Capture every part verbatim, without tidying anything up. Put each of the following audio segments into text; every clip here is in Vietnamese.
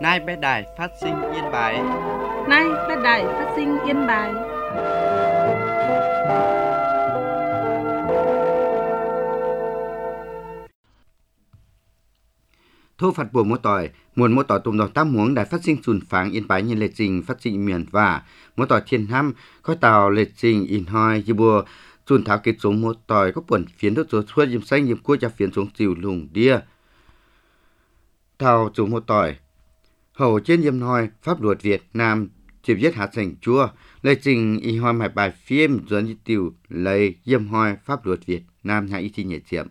Nay bé đài phát sinh Yên Bái. Nay bé đài phát sinh Yên Bái. Thu phạt buổi mỗi tỏi, muốn mỗi tỏi tùm đỏ tam muống đài phát sinh sùn pháng Yên Bái nhân lệ trình phát sinh miền và mỗi tỏi thiên ham khói tàu lệ trình in hoi như bùa sùn tháo kết xuống mỗi tỏi có buồn phiến đốt số suốt diêm xanh diêm cua cho phiến xuống chiều lùng đia thao xuống mỗi tỏi hầu trên diêm hoi pháp luật Việt Nam chỉ viết hạt sành chua lệ trình in hoi mạch bài phim dẫn như tiểu lấy diêm hoi pháp luật Việt Nam nhà y thi nhẹ chiếm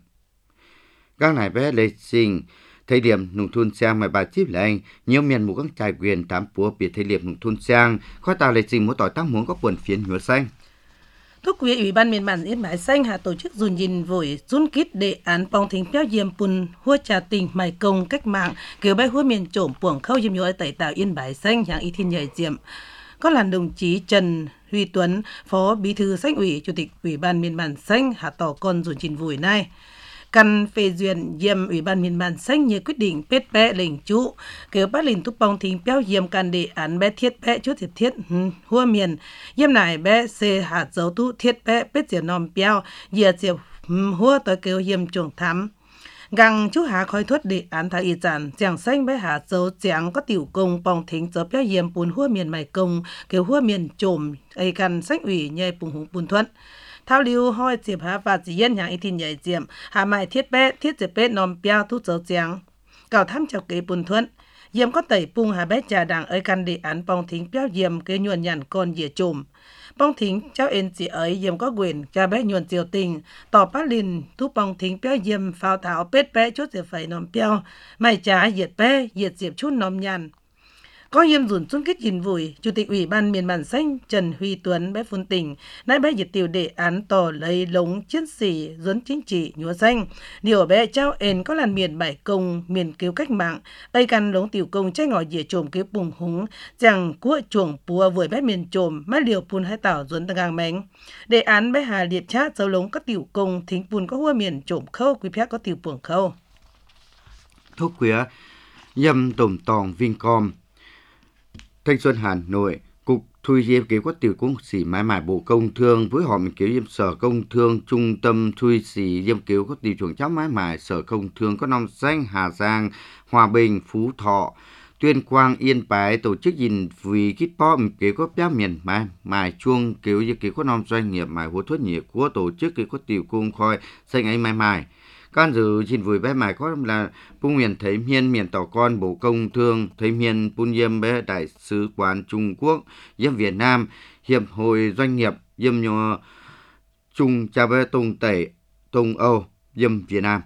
các này bé lệ trình thời điểm nông thôn sang mà bà chip là anh nhiều miền mù các trại quyền tám púa biệt thời điểm nông thôn sang khó tàu lệ trình mỗi tỏi tăng muốn có buồn phiến nhựa xanh. Thúc quý Ủy ban miền bản Yên Bái xanh hạ tổ chức dùn nhìn vội run kít đề án bong thính béo diêm pun hua trà tình mài công cách mạng kiểu bay hua miền trộm puồng khâu diêm nhựa tẩy tạo Yên Bái xanh hàng y thiên nhảy diệm. Có là đồng chí Trần Huy Tuấn, Phó Bí thư Xanh ủy, Chủ tịch Ủy ban miền bản xanh hạ tỏ con dùn nhìn vội này. Căn phê duyệt diêm Ủy ban miền bản xanh như quyết định pết bé lệnh chú kêu bác lệnh thúc bong thính béo diêm can đề án bé thiết bé chút thiết thiết hua miền diêm này bé xê hạt dấu tu thiết bé pết diệp nòm béo dìa diệp hua tới kêu diêm chuồng thắm găng chú hạ khói thuất đề án thái y giản giảng xanh bé hạt dấu giảng có tiểu công bong thính dấu béo diêm bùn hua miền mày công kêu hua miền trồm ấy căn xanh ủy nhây bùng hùng bùn thuận thao lưu hoi diệp hạ và chỉ yên hàng y tin nhảy diệm hạ mại thiết bé thiết diệp bé nòm béo thu dấu giảng cào thăm chào kế bùn thuận diệm có tẩy bung hà bé trà đảng ấy căn đề án bong thính béo diệm kế nhuận nhằn con dìa trồm bong thính cháu ên chỉ ấy diệm có quyền cha bé nhuận diều tình tỏ bát lìn thu bong thính béo diệm phao thảo bết bé chút diệp phải nòm béo mày trà diệt bé diệt diệp chút nòm nhằn có yêm dùn xung kích nhìn vùi, Chủ tịch Ủy ban miền bản xanh Trần Huy Tuấn bé phun tỉnh, nãy bé diệt tiểu đề án tỏ lấy lống chiến sĩ dẫn chính trị nhúa xanh. Điều bé trao ền có làn miền bảy công, miền cứu cách mạng, ây căn lống tiểu công tranh ngỏ dịa trồm kế bùng húng, rằng cua chuồng bùa với bé miền trồm, má liều phun hai tảo dẫn tăng ngang mánh. Đề án bé hà liệt chát dấu lống có tiểu công, thính phun có hua miền trồm khâu, quý phép có tiểu buồng khâu. Thúc quía, dâm tổm tòng Vincom. Thanh Xuân Hà Nội, Cục Thuy Diêm kế quát tiểu công sĩ mãi mãi Bộ Công Thương với họ mình kéo diêm Sở Công Thương Trung tâm Thuy sĩ diêm kéo có tiểu chuồng cháu mãi mãi Sở Công Thương có nòng xanh Hà Giang, Hòa Bình, Phú Thọ, Tuyên Quang, Yên Bái tổ chức gìn vì kít po mình kéo có béo miền mãi mãi chuông kéo diêm kéo có nòng doanh nghiệp mãi hỗ thuật nhẹ của tổ chức kéo có tiểu công khoi xanh ấy mãi mãi. Can dự xin vui bé mải có là Pung miền Thấy Miên miền Tàu Con Bộ Công Thương Thấy Miên Pun Diêm bé Đại sứ quán Trung Quốc Diêm Việt Nam Hiệp hội Doanh nghiệp Diêm Nhò Trung Cha bé Tông Tẩy Tông Âu Diêm Việt Nam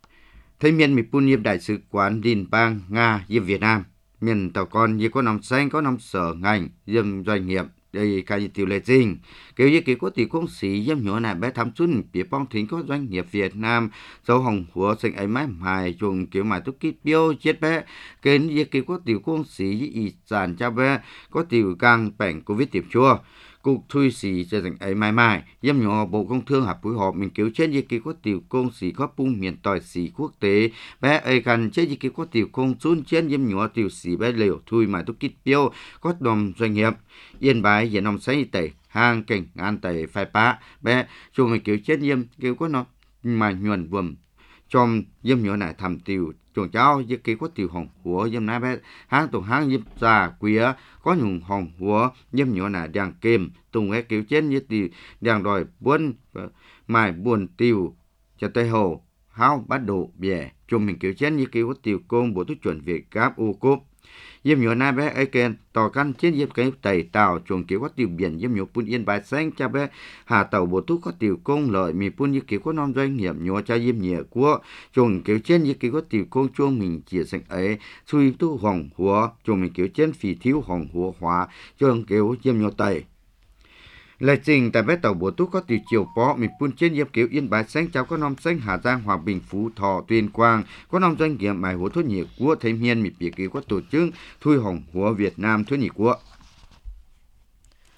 Thấy Miên mi Pun Diêm Đại sứ quán Liên bang Nga Diêm Việt Nam miền Tàu Con như có nòng xanh có nòng sở ngành Diêm Doanh nghiệp đây cái tiểu lệ trình kiểu như cái có tiểu công sĩ diêm nhỏ này bé tham xuân phía bong thính có doanh nghiệp Việt Nam dấu hồng của sinh ấy mãi mãi chuồng kiểu mãi tốt kít biêu chết bé cái như cái có tiểu công sĩ y sản cho bé có tiểu càng bệnh covid tiệp chua Cục Thuy sĩ cho rằng ấy mãi mãi diêm nhỏ Bộ Công Thương hợp phối hợp mình kiểu trên như cái có tiểu công sĩ có bung miền tỏi sĩ quốc tế bé ấy cần trên như cái có tiểu công xuân trên diêm nhỏ tiểu sĩ bé liều thui mãi tốt kít biêu có đồng doanh nghiệp Yên Bái hiện nòng xây tẩy hang cảnh an tẩy phai pá bé cho mình kiểu chết diêm kiểu có nó mà nhuần vườm trong diêm nhỏ này thầm tiểu chuồng cháu với cái có tiểu hồng của diêm này bé hang tùng hang diêm già quía có nhung hồng của diêm nhỏ này đang kềm tùng cái kiểu chết như tiểu đang đòi buôn mài buồn tiểu cho tây hồ hao bắt độ bè cho mình kiểu chết như kiểu có tiểu công bộ thuốc chuẩn Việt Gáp ô cốp diêm nhỏ này bé ấy kèn tàu căn trên diêm cái tẩy tàu chuồng kiểu có tiểu biển diêm nhỏ Pun Yên Bái xanh cha bé hà tàu bộ thuốc có tiểu công lợi mì Pun như kiểu có non doanh nghiệp nhỏ cha diêm nhẹ của chuồng kiểu trên như kiểu có tiểu công chuông mình chia sẻ ấy suy tu hồng hùa chuồng mình kiểu trên phì thiếu hồng hùa hóa chuồng kiểu diêm nhỏ tẩy Lệ trình tại bé tàu bộ túc có từ chiều bó mình phun trên diệp kiểu Yên Bái xanh cháu có nòng xanh Hà Giang Hòa Bình Phú Thọ Tuyên Quang có nòng doanh nghiệp mài hố thuốc nhị của Thấy Miên mình bị kiểu có tổ chức Thui Hồng của Việt Nam thuốc nhị của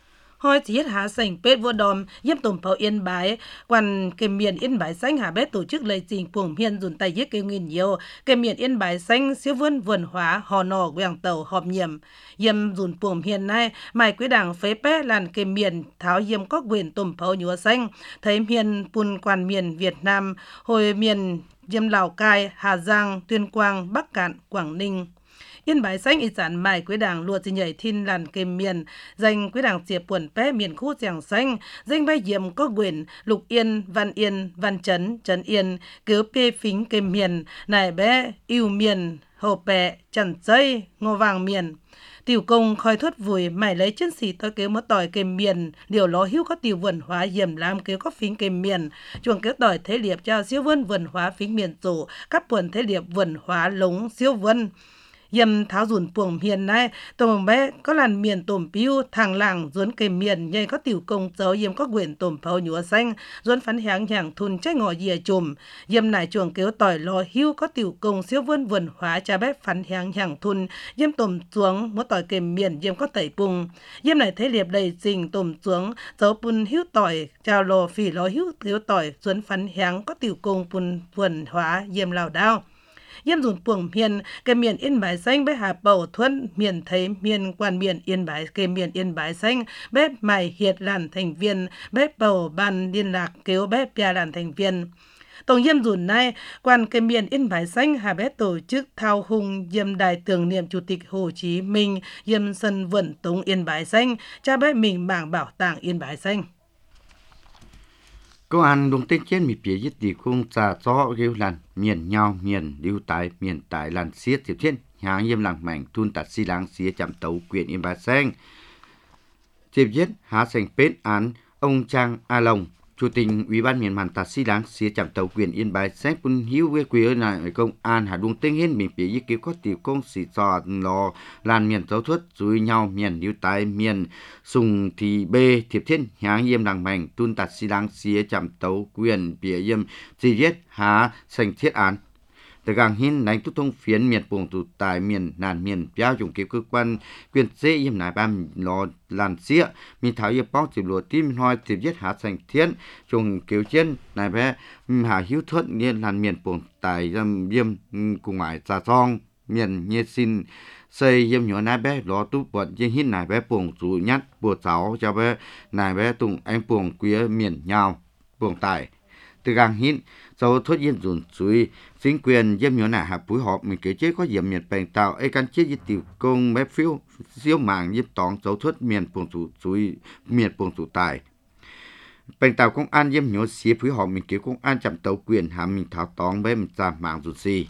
hoi chỉ hết hạ sành pết vua đòm yếm tùm phao yên bái quan kềm miền yên bái xanh hạ bé tổ chức lầy trình puồng hiên dùn tay giết kêu nghìn nhiều kềm miền yên bái xanh siêu vươn vườn hóa hò nò quảng tàu họp nhiệm yếm dùn puồng hiên này mày quý đảng phế pé làn kềm miền tháo yếm có quyền tùm phao nhúa xanh thấy miền pun quan miền Việt Nam hồi miền yếm Lào Cai Hà Giang Tuyên Quang Bắc Cạn Quảng Ninh Yên bái xanh ý sản mài quý đảng lùa chỉ nhảy thiên làn kềm miền danh quý đảng chia quần pé miền khu giảng xanh danh bay diệm có quyền Lục Yên Văn Yên Văn Trấn Trấn Yên cứ pê phính kềm miền này bé yêu miền hồ pẹ trần dây ngô vàng miền tiểu công khoi thuất vùi mày lấy chân xì tôi kêu mất tỏi kềm miền điều ló hữu có tiểu vườn hóa diệm làm kêu có phính kềm miền chuồng kêu tỏi thế liệp cho siêu vườn vườn hóa phính miền tổ các quần thế liệp vườn hóa lống siêu vườn yếm tháo dùn puồng hiền này tôm bé có làn miền tôm piu thằng làng duốn kềm miền nhây có tiểu công dấu yếm có quyển tôm phao nhúa xanh duốn phán háng nhàng thun trái ngò dìa chùm yếm nải chuồng kéo tỏi lò hưu có tiểu công siêu vươn vườn hóa cha bé phán háng nhàng thun yếm tôm xuống mỗi tỏi kềm miền yếm có tẩy pung yếm nải thế liệp đầy trình tôm xuống dấu pun hưu tỏi chào lò phì lò hưu kéo tỏi duốn phán háng có tiểu công pun vườn hóa yếm lào đao yếm dùn puồng miền cái miền yên bái xanh bé hà bầu thuận miền thấy miền quan miền yên bái cái miền yên bái xanh bé mày hiệt làn thành viên bé bầu ban liên lạc kéo bé pia làn thành viên tổng yếm dùn này quan cái miền yên bái xanh hà bé tổ chức thao hùng yếm đài tưởng niệm chủ tịch Hồ Chí Minh yếm sân vườn tống yên bái xanh cha bé mình bảng bảo tàng yên bái xanh Công an đồng tên trên bị phía giết tỷ không trả rõ kêu làn miền nhau miền lưu tại miền tại làn xiết tiếp trên nhà yếm làng mảnh thun tạt xi láng xía chạm tấu quyền yên bái xanh tiếp giết há sành pết án ông Trang A Long chủ tịch ủy ban miền màn tạt xi láng xía chạm tấu quyền yên bái xanh pun hiu quê quê này công an hà đồng tên hen bị phía giết kêu có tiểu công xì trò lò làn miền giáo thuật dùi nhau miền lưu tại miền sùng thì bê thiệp thiên háng yếm làng mảnh tun tạt xi láng xía chạm tấu quyền phía yếm chỉ giết há sành thiết án từ gang hin đánh tút thông phiến miền buồng tụ tại miền nàn miền giao dùng cái cơ quan quyền dễ yếm nải bam lò làn xía mi tháo yếm bóc chìm lùa tim hoi chìm giết há sành thiên dùng kiểu trên này bé hà hiếu thuận nhiên làn miền buồng tại yếm cùng ngoại trà song miền nhiệt xin xây yếm nhỏ nai bé lò tút bận yếm hin nải bé buồng tụ nhát buộc cháu cho bé nải bé tùng anh buồng quía miền nhau buồng tại từ gang hin sau thoát yên dùn suy chính quyền yếm nhỏ nải hạp phối hợp mình kể chế có yếm miền bèn tạo ai căn chế với tiểu công bé phiếu siêu mạng yếm tòng sau thoát miền buồng tụ suy miền buồng tụ tại bèn tạo công an yếm nhỏ xía phối hợp mình kể công an chậm tàu quyền hàm mình tháo tòng bé mình ra mạng dùn xì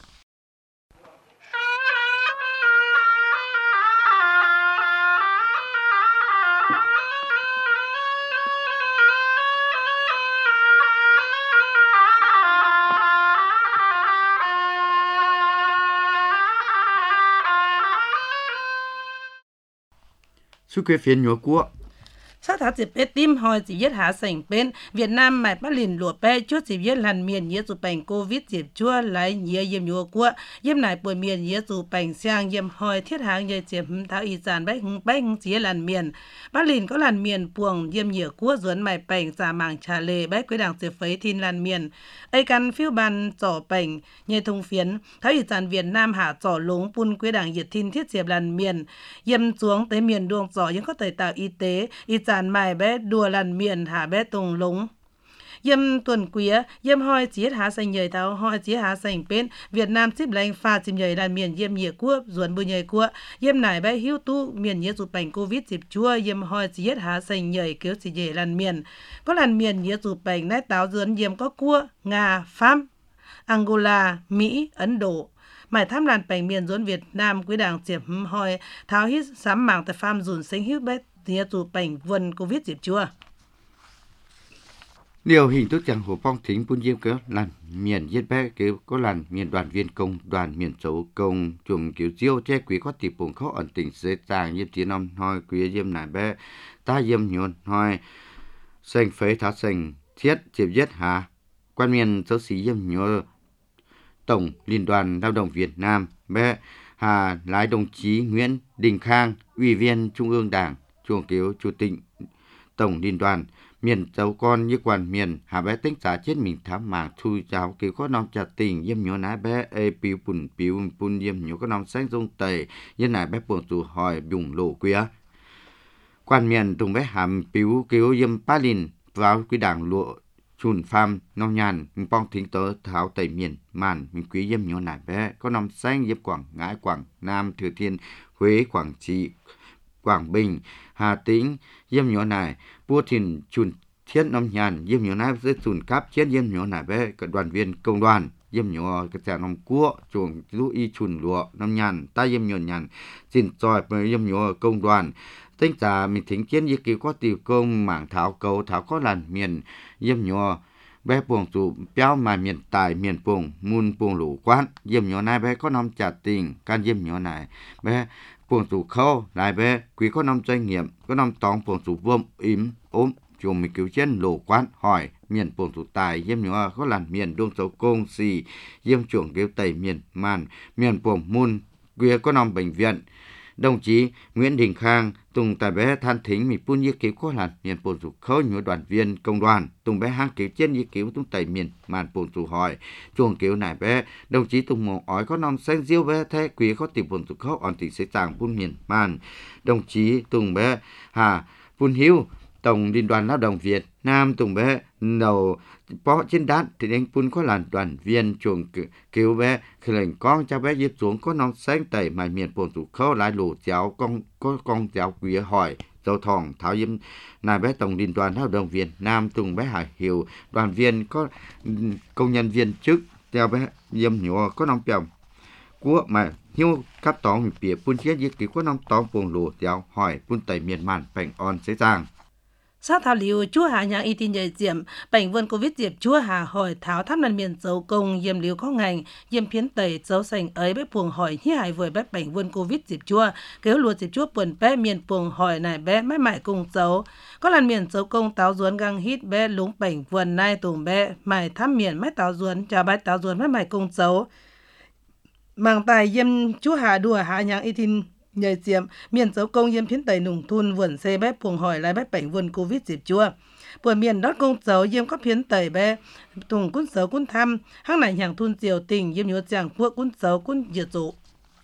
Su quê phiền nhúa của sát thả chỉ pê tim hồi chỉ giết hạ sành bên Việt Nam mày bắt liền lụa pe chút chỉ giết làn miền nhớ dù bệnh Covid dịp chua lấy nhớ yếm nhúa của yếm này bồi miền nhớ dù bệnh sang yếm hồi thiết hàng nhớ chiếm tháo ý sản bách hung bách hung chỉ làn miền bắt liền có làn miền buồng yếm nhớ của duốn mày bệnh giả mảng trà lề bách quý đảng chỉ phấy thiên làn miền ai căn phiêu ban trò bệnh nhớ thông phiến tháo ý sản Việt Nam hạ trò lúng pun quý đảng nhiệt thiên thiết diệp làn miền yếm xuống tới miền đuông trò những có thể tạo y tế y sản mày bé đùa làn miền hạ bé tùng lúng yếm tuần quía yếm hoi chỉ hạ sành nhảy tháo hoi chỉ hạ sành bên Việt Nam xếp lành pha chìm nhảy làn miền yếm nhẹ cua ruồn bùi nhảy cua yếm nải bé hiu tu miền nhẹ dù bệnh Covid dịp chua yếm hoi chỉ hạ sành nhảy kéo chỉ nhảy làn miền có làn miền nhẹ dù bệnh nét táo ruồn yếm có cua Nga Pháp Angola Mỹ Ấn Độ mải tham làn bệnh miền ruồn Việt Nam quý đảng chiếm hoi tháo hít sám mảng tại farm dùn sinh hiu bé nhẹ dù bệnh vườn Covid dịp chua điều hình thức chẳng hồ phong thính buôn diêm kéo làn miền yết bé kéo có làn miền đoàn viên công đoàn miền dấu công chùm kiểu chiêu che quý có tỷ bổng khó ẩn tình dễ tàng yếm tiếng năm hoi quý yếm nải bé ta yếm nhuôn hoi xanh phế thá xanh thiết chiếm yết hà quan miền dấu sĩ yếm nhô tổng liên đoàn lao động Việt Nam bé hà lái đồng chí Nguyễn Đình Khang ủy viên Trung ương Đảng chuồng kiếu chủ tịch tổng liên đoàn miền châu con như quan miền hà bé tính trả chết mình thám màng thui giáo kiếu có nòng chặt tình yếm nhỏ nái bé ê piu bùn piu bùn yếm nhỏ có nòng xanh dung tẩy như nái bé buồn tù hỏi bùng lộ quía quan miền tung bé hàm piu kiếu yếm pa lin vào quy đảng lụa chùn pham nông nhàn mình bong thính tớ tháo tẩy miền màn mình quý yếm nhỏ nái bé có nòng xanh yếm quảng ngãi quảng nam thừa thiên Huế Quảng Trị Quảng Bình Hà Tĩnh yếm nhỏ nái bua thìn chùn thiết nông nhàn yếm nhỏ nái với chùn cáp chết yếm nhỏ nái bé các đoàn viên công đoàn yếm nhỏ cái trẻ nông cua chuồng lũ y chùn lụa nông nhàn ta yếm nhỏ nhàn xin tròi với yếm nhỏ công đoàn tính trả mình thính chiến như kỳ có tiểu công mảng thảo cầu thảo có làn miền yếm nhỏ bé buồng tụ béo mà miền tài miền buồng mun buồng lũ quán yếm nhỏ nái bé có nông trả tình can yếm nhỏ nái bé buồng tụ khâu lại bé quý có nông doanh nghiệp có nông tòng buồng tụ vôm im ốm chùm mình cứu trên lỗ quán hỏi miền buồng tụ tài yếm nhỏ có làn miền đông sấu công xì yếm chuồng kêu tẩy miền màn miền buồng mun quý có nông bệnh viện đồng chí Nguyễn Đình Khang Tùng tại bé than thính mình phun như cứu có làn miền buồng tụ khâu nhiều đoàn viên công đoàn Tùng bé hang cứu trên như cứu tung tẩy miền màn buồng tụ hỏi chuồng cứu này bé đồng chí Tùng mong ói có nông xanh diêu bé thế quý có tìm buồng tụ khâu on tỉnh sẽ chàng phun miền màn đồng chí Tùng bé Hà Phun Hiếu Tổng Liên đoàn Lao động Việt Nam Tùng bé đầu bó trên đát thì anh phun có làn đoàn viên chuồng cứu bé khi lệnh con cho bé dịp xuống có nông xanh tẩy mà miền buồng tụ khâu lại lũ cháu con có con cháu quý hỏi dầu thòng tháo yếm này bé Tổng Liên đoàn Lao động Việt Nam Tùng bé Hải Hiểu đoàn viên có công nhân viên chức theo bé yếm nhỏ có nông bèo của mà hiếu cấp tòng mình bịa phun chết như kỳ có nông tòng buồng lũ cháu hỏi phun tẩy miền màn bành on dễ dàng Sau thảo liu chúa hà nhang y tin nhảy diệm, bệnh vườn Covid diệp chúa hà hỏi tháo thăm lần miền dấu công yếm liu có ngành, yếm phiến tẩy dấu sành ấy bé puồng hỏi hi hải với bé bệnh vườn Covid diệp chúa, kéo lùa diệp chúa buồn bé miền puồng hỏi này bé mãi mãi cùng dấu. Có lần miền dấu công táo ruốn găng hít bé lúng bệnh vườn nai tùng bé, mãi thăm miền mãi táo ruốn, chào bé táo ruốn mãi mãi cùng dấu. Màng tài yếm chúa hà đùa hà nhang y tin nhảy diệm miền dấu công yếm phiến tẩy nùng thun vườn xe bé puồng hỏi lại bé bệnh vườn Covid diệp chúa buồn miền đót công dấu yếm có phiến tẩy bé tùng cún dấu cún thăm hang này hàng thun diều tình yếm nhớ chàng quốc cún dấu cún diệt dụ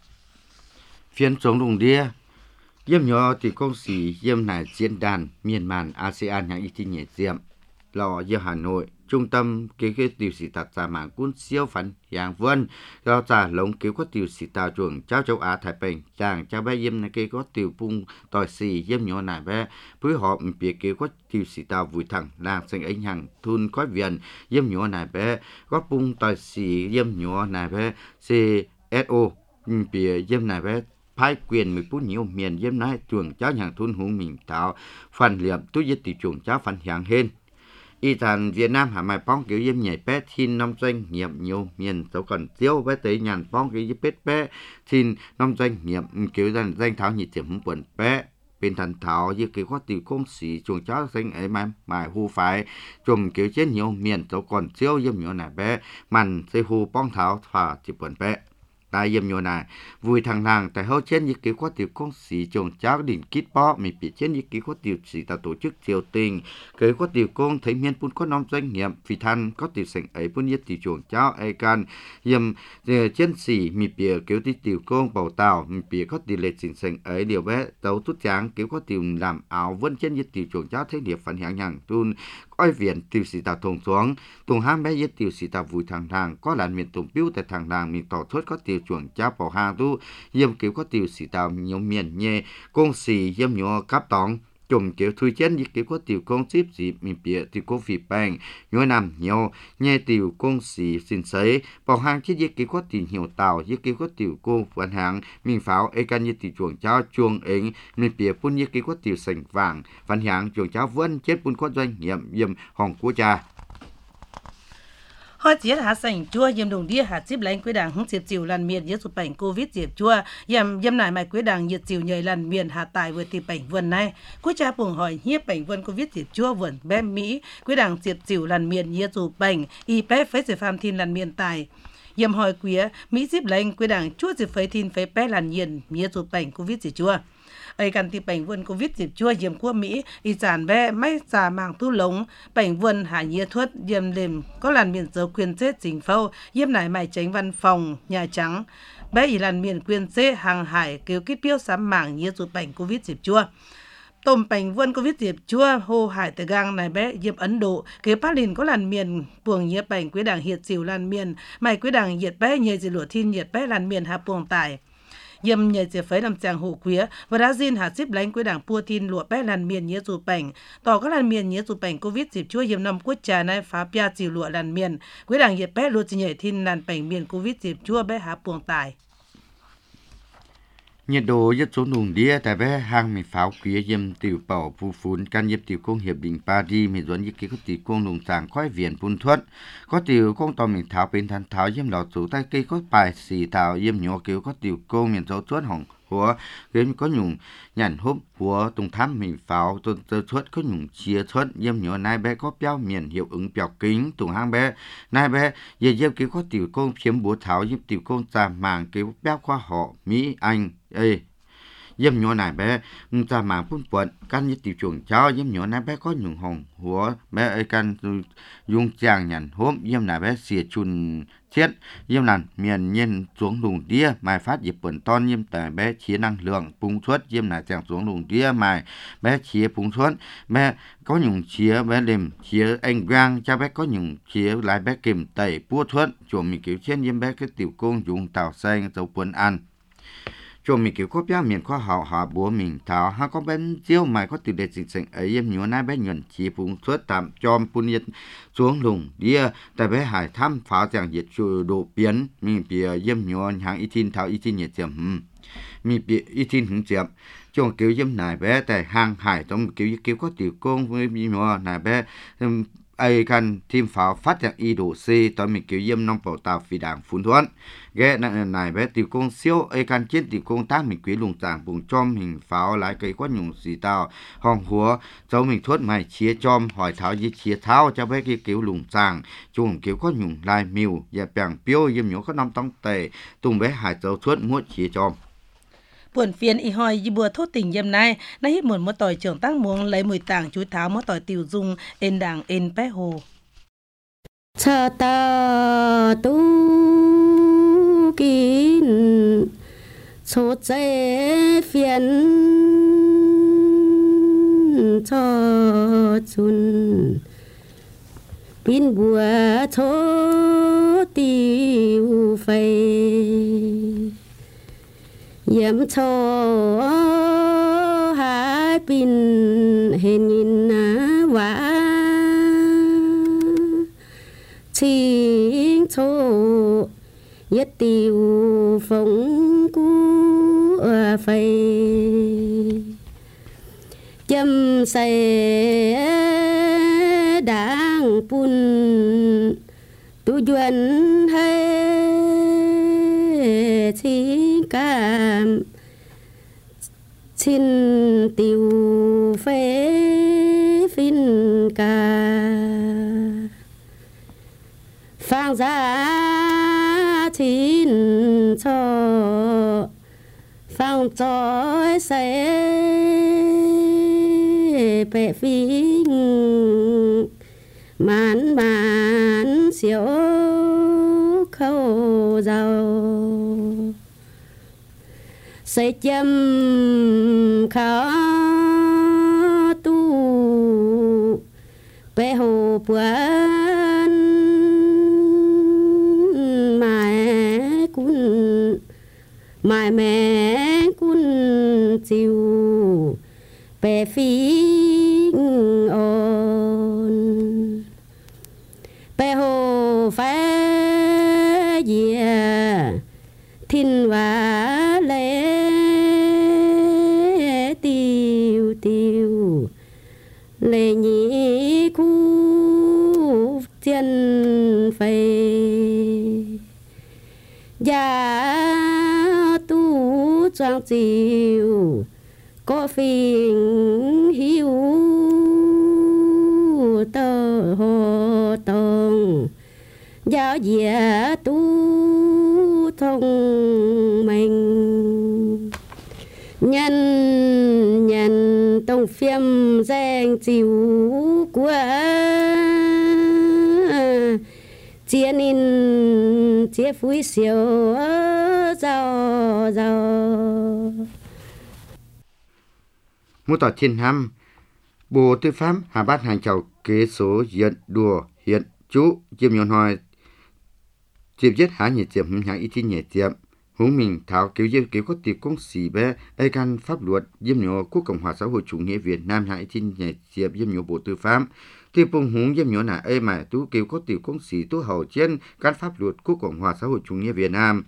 phiến chống đùng đĩa yếm nhỏ thì công sĩ yếm này diễn đàn miền màn a sê an nhang y tin nhảy diệm lò yếm Hà Nội trung tâm kế kế tiểu sĩ tạt giả mạng quân siêu phản giang vân do trả lồng kế có tiểu sĩ tàu chuồng cháu châu Á Thái Bình chàng cháu bé yếm này kế có tiểu bung tỏi xì yếm nhỏ này bé với họ biệt kế có tiểu sĩ tàu vùi thẳng làng sinh ánh hàng thun có viện yếm nhỏ này bé có bung tỏi xì yếm nhỏ này bé xê ét ô biệt yếm này bé phái quyền mười phút nhiều miền yếm này chuồng cháu hàng thun hùng mình tạo phần liệm túi giết tiểu chuồng cháu phần hàng hên y thàn Việt Nam hạ mày bóng kiểu yếm nhảy bé thiên năm doanh nghiệp nhiều miền dấu còn tiêu bé tới nhàn bóng kiểu yếm bé bé thiên năm doanh nghiệp kiểu danh danh tháo nhị tiệm hùng quần bé bên thần thảo như kiểu có tiểu công sĩ chuồng cháu danh ấy mà mài hù phải chùm kiểu chết nhiều miền dấu còn tiêu yếm nhỏ này bé màn xây hù bóng thảo thỏa chỉ quần bé tại yếm nhỏ này vui thằng nàng tại hậu trên như kiểu có tiểu công sĩ chuồng cháu đỉnh kít bó mình bị trên như kiểu có tiểu sĩ tạo tổ chức triều tình cái có tiểu công thấy miền pun có năm doanh nghiệp vì than có tiểu sảnh ấy pun nhất tiểu chuồng cháu ai can yếm trên sĩ mình bị kiểu tí tiểu công bảo tàu mình bị có tiểu lệ chỉnh sảnh ấy điều bé tàu tút tráng kiểu có tiểu làm áo vân trên như tiểu chuồng cháu thấy điệp phản hàng nhàng tun coi viện tiểu sĩ tạo thùng xuống thùng ham bé nhất tiểu sĩ tạo vui thằng nàng có làn miền tùng piu tại thằng nàng mình tỏ thốt có tiểu chuồng cháu bảo hàng tu yếm kiểu có tiểu sĩ tạo nhiều miền nhẹ công sĩ yếm nhỏ cáp tòng chùm kiểu thui chân như kiểu có tiểu công xíp dịp mình bịa tiểu công phỉ bành nhói nằm nhiều nhẹ tiểu công sĩ xin sấy bảo hàng chết như kiểu có tiểu nhiều tàu như kiểu có tiểu công vận hàng mình pháo ấy can như tiểu chuồng cháu chuồng ấy mình bịa phun như kiểu có tiểu sành vàng vận hàng chuồng cháu vẫn chết phun có doanh nghiệp yếm hòng của cha Họ chỉ hạ sảnh chua yếm đồng đĩa hạ chip lánh quế đảng hứng diệp chiều lần miền yếm sụp bệnh Covid diệp chua yếm yếm này mày quế đảng nhiệt chiều nhời lần miền hạ tài vừa tìm bệnh vườn này cuối cha buồng hỏi hiếp bệnh vườn Covid diệp chua vườn bé Mỹ quế đảng diệp chiều lần miền nhiệt sụp bệnh y bé phế diệp phàm thiên lần miền tài yếm hỏi quế Mỹ chip lánh quế đảng chua diệp phế thiên phế bé lần nhiệt nhiệt sụp bệnh Covid diệp chua ấy cần thì bệnh vườn covid dịp chua diệm của Mỹ y sản bé máy giả màng thu lống bệnh vườn hạ nhiệt thuật diệm đềm có làn miền dấu quyền chết chính phâu diệm nải mày tránh văn phòng Nhà Trắng bé y làn miền quyền chết hàng hải kêu kít piêu sám mảng nhiệt dù bệnh covid dịp chua tôm bệnh vườn covid dịp chua hồ hải từ gang này bé diệm Ấn Độ kêu phát lìn có làn miền buồng nhiệt bệnh quý đảng hiệt xỉu làn miền mày quý đảng nhiệt bé nhờ dị lụa thiên nhiệt bé làn miền hạ buồng tải yếm nhờ chế phấy làm chàng hổ quía và đã xin hạ xếp lánh quý đảng pua tin lụa bé làn miền nhớ dù bệnh tỏ các làn miền nhớ dù bệnh covid dịp chua yếm năm quốc trà này phá pia chịu lụa làn miền quý đảng nhiệt bé lụa chỉ nhảy thiên làn bệnh miền covid dịp chua bé hạ buồng tài nhiệt độ rất xuống nùng đĩa tại bé hàng mình pháo quý yếm tiểu bảo phù phun can yếm tiểu công hiệp định Paris mình dẫn như cái có tiểu công nùng sàng khói viền phun thuất có tiểu công tò mình tháo bên thân tháo yếm lọt số tay cây có bài xì tháo yếm nhỏ kiểu có tiểu công miền dấu thuất hỏng của game có nhung nhàn hốp của tung thám mình pháo tôn tơ thuất có nhung chia thuất yếm nhỏ nai bé có béo miền hiệu ứng béo kính tung hang bé nai bé giờ yếm kiểu có tiểu công chiếm búa tháo yếm tiểu công trà màng kiểu béo qua họ Mỹ Anh ê yếm nhỏ này bé ta màng phun quận căn như tiểu chuồng cháu yếm nhỏ này bé có nhung hồng húa bé ơi căn dùng chàng nhàn hốp yếm này bé xìa chun chết yếm làn miền nhiên xuống lùng đĩa mai phát dịp bẩn ton yếm tại bé chia năng lượng phun suất yếm này chàng xuống lùng đĩa mai bé chia phun suất bé có nhung chia bé đêm chia anh quang cha bé có nhung chia lại bé kìm tẩy pua thuất chuồng mình kiểu trên yếm bé cái tiểu công dùng tàu xanh dấu quân ăn cho mình kiểu có béo miền khoa học họ bố mình thảo ha có bên chiếu mày có từ đề sinh sinh ấy em nhớ nay bé nhuận chỉ phun suốt tạm chom phun nhiệt xuống lùng đĩa tại bé hải thăm phá dạng nhiệt độ biến mình bìa em nhớ hàng ít tin thảo ít tin nhiệt chậm mình bìa ít tin hứng chậm cho kiểu em này bé tại hàng hải trong kiểu kiểu có tiểu công với mình nhớ này bé ai cần thêm pháo phát dạng y độ C tao mình kiểu yếm nông bảo tàu phi đảng phun thuận ghé này này bé tiểu công siêu ai cần chiến tiểu công tác mình quý lùng tàng vùng chom hình pháo lại cây quá nhung xì tàu hòng húa cháu mình thuất mày chia chom hỏi tháo với chia tháo cho bé cái kiểu lùng tàng chung kiểu có nhung lai miu và bảng piêu yếm nhổ có năm tông tề tung bé hải cháu thuất muốt chia chom buồn phiền y hoi y bùa thốt tình yếm nay na hít một một tỏi trưởng tăng muông lấy mùi tảng chuối tháo một tỏi tiểu dung ên đảng ên bé hồ cha ta tu kín số chế phiền cho chun pin bùa số tiêu phây yếm cho hai pin hình nhìn vã chính cho nhất tiêu phong cú phây châm say đang pun tu duyên hay chính cảm xin tiêu phê phin ca phang ra chín cho phang cho say bệ phin mãn mãn xíu khâu giàu say châm khó tu bệ hồ buồn mẹ cún mẹ mẹ cún chiều bệ phi ôn bệ hồ phá dìa thiên và lệ tiêu tiêu lệ nhị khu chân phây gia tu trang chiều có phiền hiu tơ hồ tông giáo dìa tu thông minh nhân tông phim danh chiếu của chia nín chia phúi siêu giàu giàu. Mô tỏ thiên hăm, Bộ Tư pháp Hà Bát Hành Chào kế số diện đùa hiện chú chiêm nhọn hỏi chiêm giết há nhiệt chiêm hứng hãng ý thiên nhiệt chiêm hướng mình thảo cứu diêm cứu có tiệp công sĩ bé ai can pháp luật diêm nhọ Quốc Cộng hòa xã hội chủ nghĩa Việt Nam hãng ý thiên nhiệt chiêm diêm nhọ Bộ Tư pháp tiệp bông hướng diêm nhọ là ai mà tú cứu có tiệp công sĩ tú hậu trên can pháp luật Quốc Cộng hòa xã hội chủ nghĩa Việt Nam.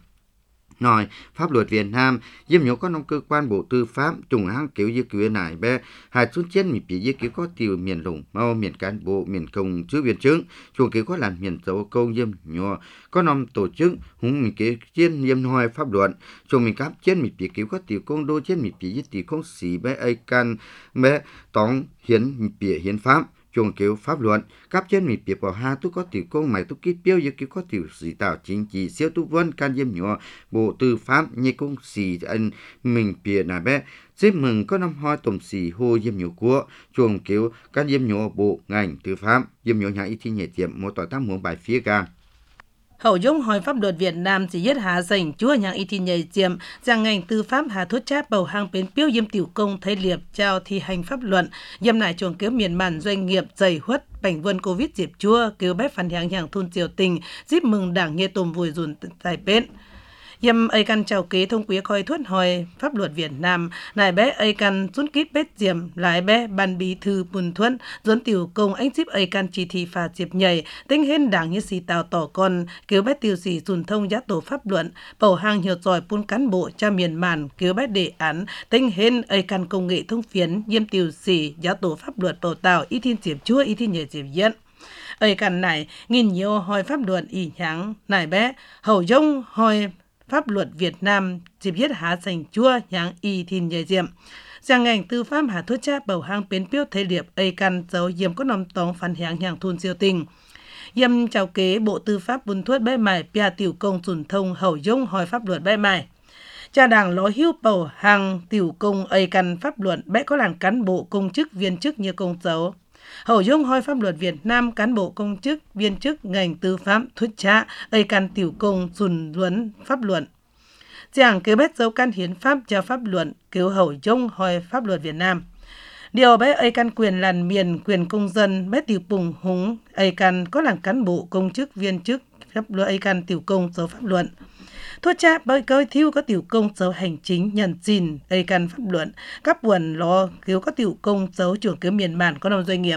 Nói pháp luật Việt Nam diêm nhớ có nông cơ quan Bộ Tư pháp trùng hang kiểu như kiểu này bé hai chút trên miền phía dưới kiểu có tiêu miền lủng mau miền cán bộ miền công chứ viên chứng chuồng kiểu có làm miền dấu công diêm nhớ có nông tổ chức hùng miền kiểu trên diêm hoài pháp luật chuồng miền cáp trên miền phía kiểu có tiêu công đô trên miền phía dưới tiêu công sĩ bé ai can bé tống hiến phía hiến pháp chuồng kiểu pháp luật cấp trên miền phía bảo ha tú có tiểu công mày tú kít标như kiểu có tiểu sĩ tạo chính trị siêu tú vân can diêm nhỏ Bộ Tư pháp như công sĩ anh mình phía là bé xếp mừng có năm hoa tổng sĩ hô diêm nhỏ của chuồng kiểu can diêm nhỏ bộ ngành tư pháp diêm nhỏ nhà ý thi nhẹ tiệm một tỏi tam muỗng bài phía ga. Hậu dung hỏi pháp luật Việt Nam chỉ nhất hạ dành chúa nhang y thi nhảy chiếm rằng ngành tư pháp hà thuất chát bầu hàng bến piêu diêm tiểu công thấy liệp trao thi hành pháp luận diêm nải chuồng kéo miền màn doanh nghiệp dày huất bành vân covid dịp chua cứu bếp phản hàng hàng thôn triều tình giúp mừng đảng nghe tôm vùi dùn tài bến. Yêm ai căn chào kế thông quý khoi thuất hỏi pháp luật Việt Nam lại bé ai căn rút kít bết diệm lại bé ban bí thư bùn thuẫn dốn tiểu công anh giúp ai căn chỉ thị phà diệp nhảy tính hên đảng như xì tàu tỏ con cứu bé tiêu xì dùn thông giá tổ pháp luận bầu hàng hiệu giỏi bún cán bộ cha miền màn cứu bé đề án tính hên ai căn công nghệ thông phiến yêm tiêu xì giá tổ pháp luật bầu tàu y thiên diệp chúa y thiên nhảy diệp diễn. Ai căn này nghìn nhiều hỏi pháp luật ý nháng này bé hầu dung hỏi pháp luật Việt Nam dịp nhất hạ dành chua nháng y thiên nhảy diệm. Giang ngành tư pháp hạ thuất cha bầu hang bến piêu thế liệp ai căn dấu diệm có nằm tóng phản hàng hàng thôn siêu tình. Diệm chào kế Bộ Tư pháp bùn thuất bê mải pia tiểu công dùn thông hầu dung hỏi pháp luật bê mải. Cha đảng ló hưu bầu hàng tiểu công ai căn pháp luật bé có làn cán bộ công chức viên chức như công dấu. Hậu dung hỏi pháp luật Việt Nam cán bộ công chức viên chức ngành tư pháp thuất cha ai căn tiểu công dùn luấn pháp luận. Giảng kế bét dấu căn hiến pháp cho pháp luận cứu hậu dung hỏi pháp luật Việt Nam. Điều bé ai căn quyền làn miền quyền công dân bé tiểu bùng húng ai căn có làn cán bộ công chức viên chức pháp luật ai căn tiểu công dấu pháp luận. Thuất cha bởi coi thiêu có tiểu công dấu hành chính nhận xin ai căn pháp luận các buồn lo cứu có tiểu công dấu trưởng cứu miền bản có nông doanh nghiệp.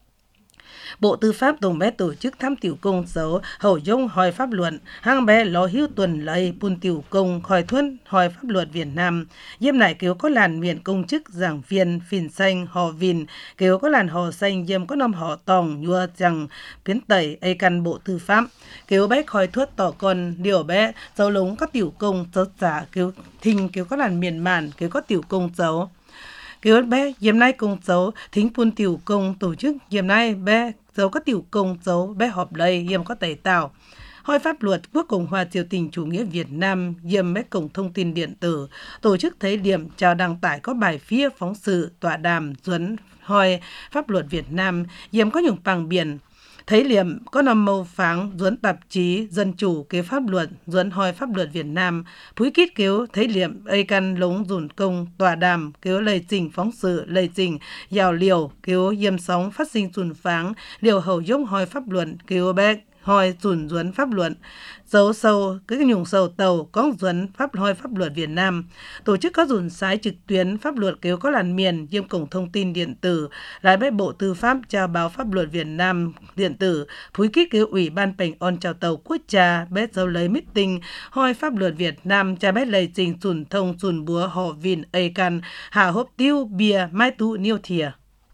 Bộ Tư pháp tổng bé tổ chức thăm tiểu công dấu hậu dung hỏi pháp luận hang bé lo hữu tuần lây bùn tiểu công hỏi thuân hỏi pháp luật Việt Nam diêm lại cứu có làn miền công chức giảng viên phìn xanh họ vìn cứu có làn họ xanh diêm có năm họ tòng nhua rằng biến tẩy ai căn Bộ Tư pháp cứu bé hỏi thuất tỏ con điều bé dấu lống có tiểu công dấu giả cứu thình cứu có làn miền màn cứu có tiểu công dấu cứu bé diêm nay công dấu thính bùn tiểu công tổ chức diêm nay bé dấu có tiểu công dấu bé họp đây diêm có tẩy tạo hỏi pháp luật Quốc Cộng hòa Triều Tình Chủ nghĩa Việt Nam diêm bé cổng thông tin điện tử tổ chức thấy điểm chào đăng tải có bài phía phóng sự tọa đàm duấn hỏi pháp luật Việt Nam diêm có nhung bằng biển thấy liệm có nằm màu pháng duấn tạp chí dân chủ kế pháp luật duấn hỏi pháp luật Việt Nam phúi kít cứu thấy liệm ai căn lống dùn công tọa đàm cứu lời trình phóng sự lời trình giàu liều cứu diêm sóng phát sinh dùn pháng liều hầu dốc hỏi pháp luật cứu bé hỏi dùn duấn pháp luật dấu sâu cái nhung sâu tàu có duấn pháp hỏi pháp luật Việt Nam tổ chức có dùn sái trực tuyến pháp luật cứu có làn miền diêm cổng thông tin điện tử lại bé Bộ Tư pháp trao báo pháp luật Việt Nam điện tử phúi kít cứu ủy ban bệnh on chào tàu quốc gia bé dấu lấy meeting hỏi pháp luật Việt Nam cha bé lời trình dùn thông dùn búa họ vìn ai căn hà hốp tiêu bia mai tú niêu thìa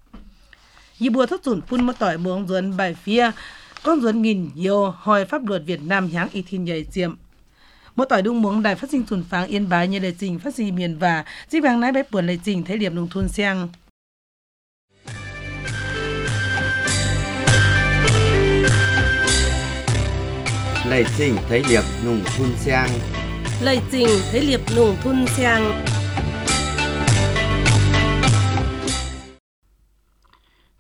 y bùa thốt dùn phun một tỏi muống duấn bài phía con duấn nghìn nhiều hỏi pháp luật Việt Nam nháng y thiên nhảy diệm một tỏi đung muống đài phát sinh dùn pháng Yên Bái như lời trình phát sinh miền và dĩ vàng nái bé buồn lời trình thấy điểm nông thôn sang Lời trình thấy liệp nùng thun sang lời trình thấy liệp nùng thun sang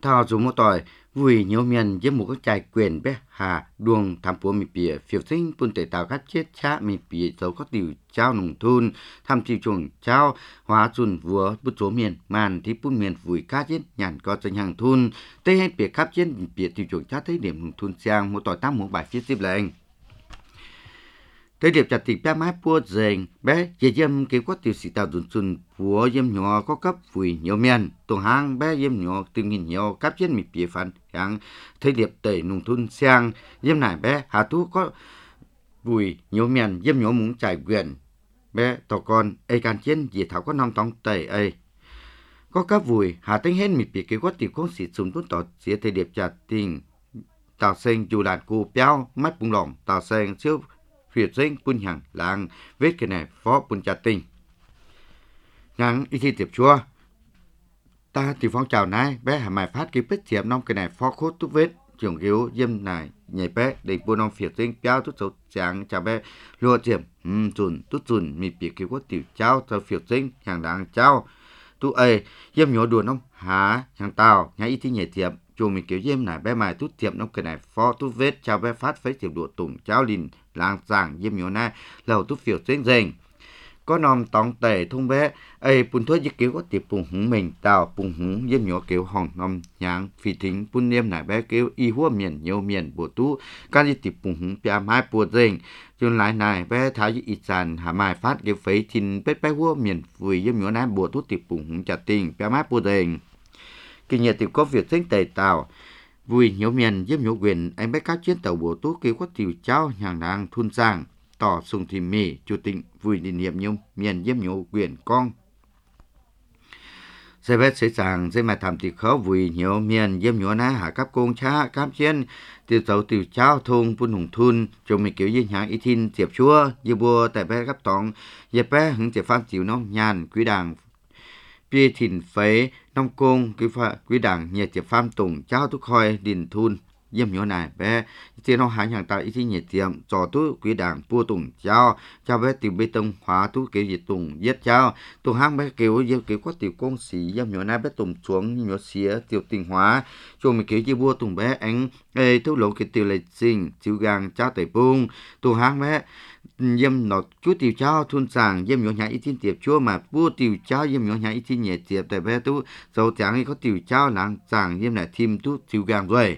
thao dù một tỏi vui nhiều miền với một cái trại quyền bé hà đường tham phổ mi bìa phiêu sinh bún tệ tạo các chết chá mi bìa dấu có tiểu trao nông thôn tham tiêu chuồng trao hóa chuồn vua bút số miền màn thì bún miền vui cá chết nhàn có chân hàng thôn tây hết bìa khắp chết bìa tiêu chuồng trá thấy điểm nông thôn sang một tỏi tám một bài phía tiếp lệnh tới điệp chặt thịt bé mái bua dền bé dễ dâm kêu có tiểu sĩ tạo dùn dùn của dâm nhỏ có cấp vui nhiều miền tuồng hang bé dâm nhỏ từng nghìn nhiều cấp trên mịp bìa phản hàng tới điệp tẩy nông thôn sang dâm này bé hà tú có vui nhiều miền dâm nhỏ muốn trải quyền bé tàu con ai can chiến dễ thảo có năm tông tẩy ai có cấp vui hà tính hết mịp bìa kêu có tiểu con sĩ súng tuốt tọt xía tới điệp chặt tình tạo sinh dù đàn cụ béo mắt bung lỏng tạo sinh siêu Việt sinh bún hàng làng vết cái này phó bún trà tinh ngang y thi tiệp chua ta thì phong trào này bé hà mày phát cái bếp tiệp nông cái này phó khốt túc vết trường yếu dâm này nhảy bé để buôn nông Việt sinh béo tút sầu trắng chào bé lúa tiệp ừm chùn tút chùn mì bì kêu có tiểu cháo cho Việt sinh hàng làng cháo tu ấy dâm nhỏ đùa nông há hàng tàu nhảy y thi nhảy tiệp chuồng mình kiểu dêm này bé mày tút tiệp nông cái này phó tút vết chào bé phát phấy tiệp đùa tùng cháo lìn làng giảng dêm nhỏ này lầu tút phiểu xuyên dành có nòm tòng tẩy thông bé ấy bún thuốc với kiểu có tiệp bùng húng mình tàu bùng húng dêm nhỏ kiểu hòn nòm nháng phi thính bún niêm này bé kiểu y hua miền nhiều miền bùa tú can đi tiệp bùng húng bia mai bùa dành chôn lại này bé thái với ít sàn hà mai phát kiểu phấy thìn bé bé hua miền vui dêm nhỏ này bùa tú tiệp bùng húng chặt tình bia mai bùa dành kinh nghiệm tiệp có việc sinh tẩy tàu vui nhiều miền dêm nhỏ quyền anh bé các chiến tàu bùa tú kiểu có tiểu cháo hàng nàng thun sang tỏ sùng thì mì chủ tịch vui định niệm nhung miền dêm nhỏ quyền con xe vết sẽ sàng sẽ mà thầm thì khó vui nhiều miền dêm nhỏ ná hạ cấp công cha cấp chiến tiêu tàu tiểu cháo thôn bún hùng thun cho mình kiểu như hàng ít tin tiệp chúa như bùa tại bé cấp tòng dẹp bé hứng tiệp phan tiểu nông nhàn quý đảng bia thìn phế nông công quý phạ quý đảng nhiệt tiệp phan tùng cháo thúc khoi đình thun dêm nhỏ này bé tiền nó hàng hàng tại ít nhiệt tiệm trò tú quý đảng bua tùng cháo cháo bé tiểu bê tông hóa tú kiểu gì tùng giết cháo tùng hang bé kiểu dêm kiểu có tiểu công sĩ dêm nhỏ này bé tùng xuống nhỏ xía tiểu tình hóa cho mình kiểu như bua tùng bé ánh ê thu lỗ cái tiểu lệ sinh chiếu gang cháo tẩy bung tùng hang bé dêm nọ chú tiểu cháo thun sàng dêm nhỏ nhã ít tin tiệp chúa mà bua tiểu cháo dêm nhỏ nhã ít tin nhẹ tiệp tại bé tú dầu trắng ấy có tiểu cháo làng sàng dêm lại thêm tú chiếu gang rồi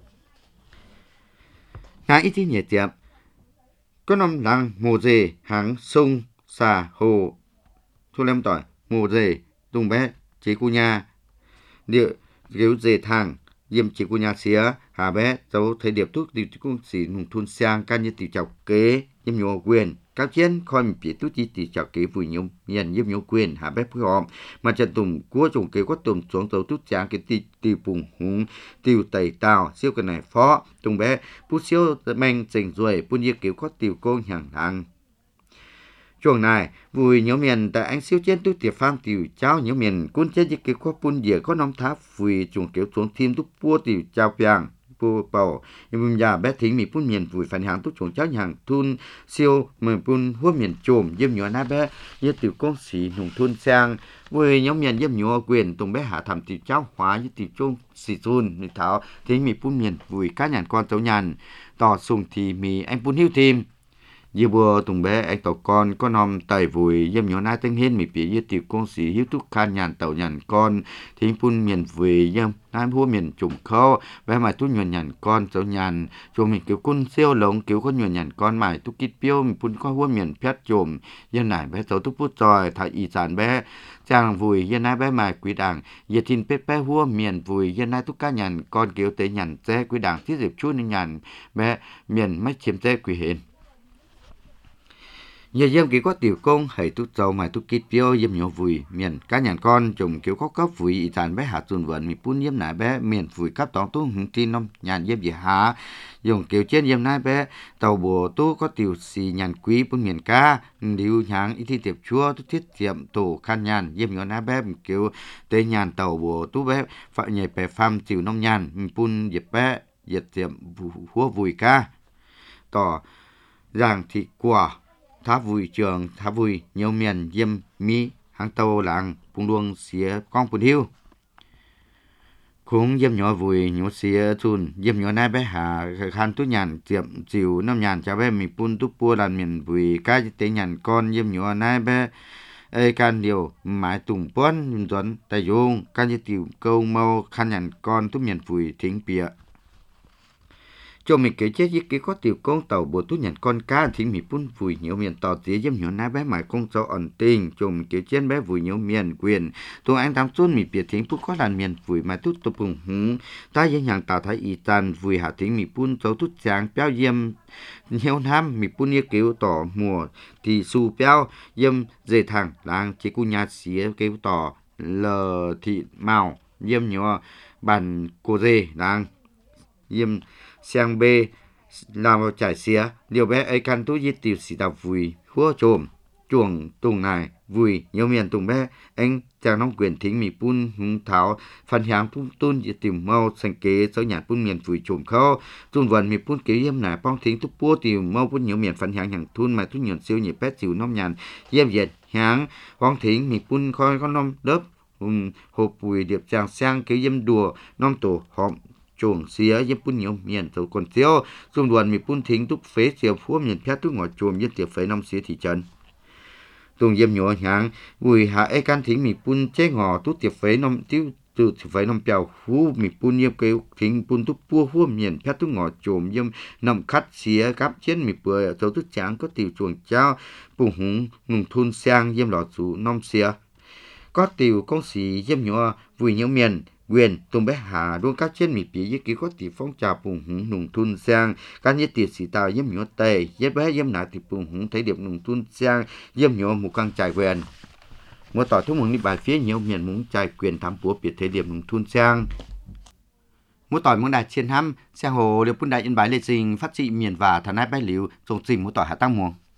nhã ít tin nhẹ tiệp có năm làng mồ dề hàng sông xà hồ thu lem tỏi mồ dề tung bé chế cu nha địa kiểu dề thang dêm chế cu nha xía hà bé dấu thấy điệp thuốc tiểu công sĩ nông thôn sang can như tiểu chọc kế dêm nhỏ quyền các chiến coi mình biết tút chi tiểu chọc kế vui nhung nhận dêm nhỏ quyền hà bé phối hợp mà trận tùng của trùng kế có tùng xuống dấu tút trang cái tiểu tiểu bùng húng tiểu tẩy tàu siêu cái này phó tùng bé bút siêu men trình rồi bút như kiểu có tiểu công hàng hàng chuồng này vui nhóm miền tại anh siêu chiến tút tiệp pham tiểu cháo nhóm miền cuốn chết như kiểu có bún dìa có nông tháp vui chuồng kiểu xuống thêm tút bua tiểu cháo piang bùa bầu nhưng nhà bé thính mi bún miền vui phản hàng tút chuồng cháo hàng thun siêu mà bún hua miền trồm dêm nhỏ na bé như tiểu công sĩ nông thôn sang vui nhóm miền dêm nhỏ quyền tùng bé hạ thầm tiểu cháo hóa như tiểu trông xì xun thảo thính mi bún miền vui cá nhàn con cháu nhàn tỏ sùng thì mi anh bún hiu thêm như bùa tùng bé anh tàu con có nòm tẩy vùi dêm nhỏ na tinh hiên mi phía như tiểu công sĩ hiếu thúc khan nhàn tàu nhàn con thính bún miền vui dêm nam hua miền trùng khâu bé mày tu nhuần nhàn con cháu nhàn cho mình kiểu cun siêu lồng kiểu có nhuần nhàn con mày tu kít piêu mình bún có hua miền phét trồm dân này bé cháu tu bút tròi thải y sản bé chàng vùi dân này bé mày quý đảng nhiệt thìn pét bé hua miền vùi dân này tu cá nhàn con kiểu tế nhàn xe quý đảng thiết dịp chút nên nhàn bé miền mấy chiếm xe quý hên Nhà dêm kiểu có tiểu công hay tút dầu mà tút kít piêu dêm nhỏ vùi miền cá nhàn con trồng kiểu có cấp vùi ý tàn bé hạt tuần vận mi bún dêm nải bé miền vùi cấp tóng tu hứng tin nông nhàn dêm gì há dùng kiểu trên dêm nải bé tàu bùa tu có tiểu xì nhàn quý bún miền cá điêu nháng ý thi tiệp chua tu thiết tiệm tổ khan nhàn dêm nhỏ nải bé kiểu tê nhàn tàu bùa tu bé phải nhảy bé pham tiểu nông nhàn bún dẹp bé dẹp tiệm hua vùi cá tỏ rằng thị quả tháp vui trường tháp vui nhiều miền dêm mi hàng tàu làng bung luông xía con bún hiu cũng yếm nhỏ vui nhỏ xía chun yếm nhỏ nai bé hà khan tu nhàn tiệm chiều năm nhàn cho bé mi pun tu pua đàn miền vui cái tế nhàn con yếm nhỏ nai bé ê can điều mãi tùng pon tuấn tay dùng can như tiểu câu mau khăn nhàn con tu miền vui thính bịa cho mình kể chết với cái có tiểu con tàu bộ tu nhận con cá thì mình pun vui nhiều miền tỏ tía dâm nhỏ nai bé mãi con cháu ẩn tình cho mình kể chết bé vui nhiều miền quyền tôi anh tam xuân mình biệt thính pun có làn miền vui mà tu tu bùng hứng ta với nhàng tạo thái y tàn vui hạ thính mình pun cháu tu chàng béo dâm nhiều năm mình pun yêu kiểu tỏ mùa thì su béo dâm dề thẳng đang chỉ cu nhà xía kiểu tỏ lờ thị màu dâm nhỏ bàn cô dê đang dâm sang bê làm vào trải xía điều bé ấy căn tú giết tiểu sĩ đạp vui húa trồm chuồng tùng ngài vui nhiều miền tùng bé anh chàng nông quyền thính mì pun hung tháo phần hàng tung tun giết tìm mau sang kế sau nhạt pun miền vui trồm khó tuôn vần mì pun kế yếm nải bong thính túc pua tìm mau pun nhiều miền phần hàng hàng thun mà thun nhuận siêu nhị pét chịu nông nhàn yếm việt hàng bong thính mì pun khoi con nông đớp hộp bùi điệp chàng sang kế yếm đùa nông tổ họm chuồng xía yếm pun nhiều miền tàu còn xíu dùng đoàn mi pun thính túc phế xíu phúa miền phía túc ngõ chuồng yếm tiệp phế nông xía thị trấn tuồng yếm nhỏ nhàng vui hạ ấy can thính mi pun chế ngõ túc tiệp phế nông tiêu từ phế nông bèo phú mi pun yếm kêu thính pun túc pua phúa miền phía túc ngõ chuồng yếm nông khát xía cáp chiến mi bưởi tàu túc tráng có tiểu chuồng trao bùng hùng nùng thun sang yếm lọ chủ nông xía có tiểu công sĩ yếm nhỏ vui nhiều miền quyền tung bé hà luôn các trên mì bì với kỹ có tỷ phong trào bùng hùng nùng thun sang các như tiệt sĩ tàu yếm nhỏ tề yếm bé yếm nã thì bùng hùng thấy điệp nùng thun sang yếm nhỏ một căn trải quyền một tỏi thuốc mừng đi bài phía nhiều miền muốn trải quyền thám búa biệt thấy điệp nùng thun sang một tỏi muốn đại chiến hăm sang hồ đều bún đại yên bái lệ trình phát trị miền và thần ai bái liu trồng trình một tỏi hạ tăng muồng